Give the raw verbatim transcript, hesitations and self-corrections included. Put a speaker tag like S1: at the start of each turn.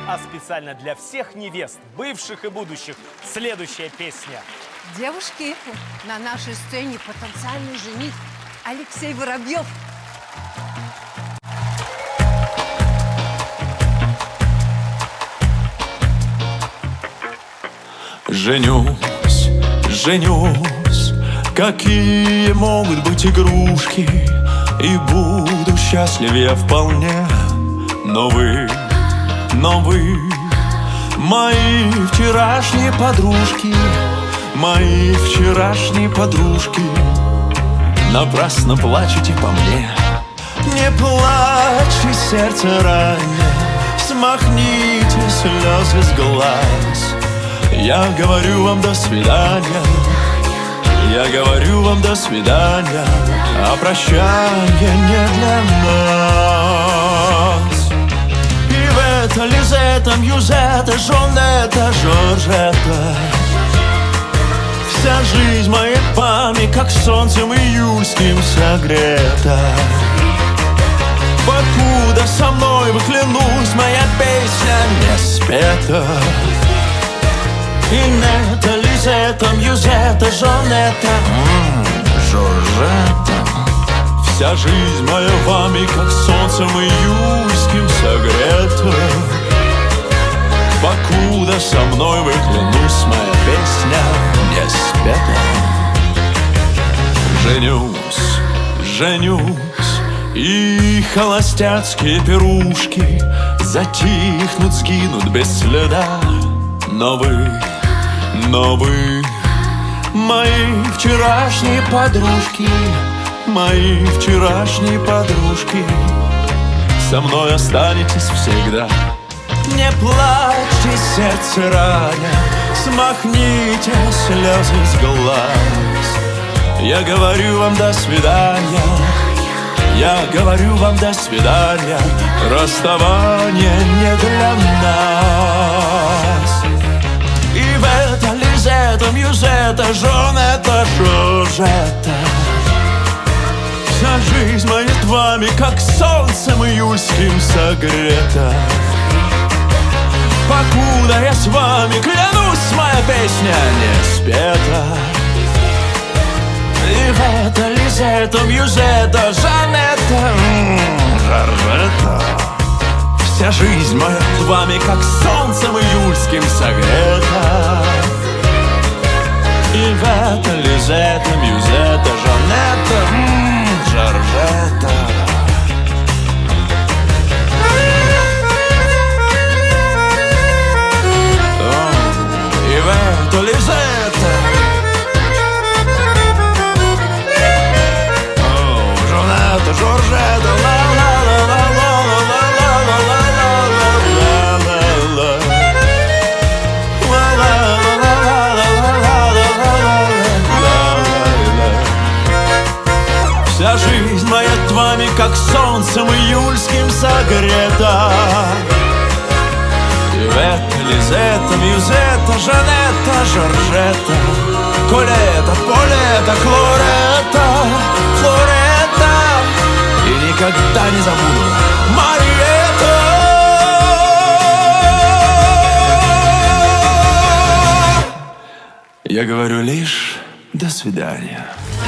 S1: а специально для всех невест, бывших и будущих, следующая песня.
S2: Девушки, на нашей сцене потенциальный жених Алексей Воробьев.
S3: Женюсь, женюсь, какие могут быть игрушки, и буду счастлив я вполне. Но вы, но вы, мои вчерашние подружки, мои вчерашние подружки, напрасно плачете по мне. Не плачьте, сердце ранее, смахните слезы с глаз. Я говорю вам до свидания, я говорю вам до свидания, а прощание не для нас. И в это Лизетта, Мьюзетта, Жонетта, Жоржетта, вся жизнь моей вами, как солнцем июльским согрета. Покуда со мной вы, клянусь, моя песня не спета. Инетта, Лизетта, Мьюзетта, Жонетта, м-м, Жоржетта. Вся жизнь моя вами, как солнцем июльским согрета. Покуда со мной вы, клянусь, моя песня не спета. Женюсь, женюсь, и холостяцкие пирушки затихнут, сгинут без следа. Но вы, но вы, мои вчерашние подружки, мои вчерашние подружки, со мной останетесь всегда. Не плачьте, сердце раня, смахните слезы с глаз. Я говорю вам до свидания, я говорю вам до свидания, расставание не для нас. И в это Лизетта, Мьюзетта, Жонетта, Жоржетта, вся жизнь моя с вами, как солнцем июльским согрета. Покуда я с вами, клянусь, моя песня не спета. И в это Лизетта, Мьюзетта, Жонетта, м-м, Жоржетта, вся жизнь моя с вами, как солнцем июльским согрета. И в это Лизетта, Мьюзетта, Жонетта, м-м, Жоржетта. И в это Лизетта, Жонетта, Жоржетта, вся жизнь моя вами, как солнцем июльским согрета. И в это Лизетта, Мьюзетта, Жонетта, Жоржетта, Колетта, Полетта, Клоретта, Флоретта, и никогда не забуду Мариетта. Я говорю лишь до свидания.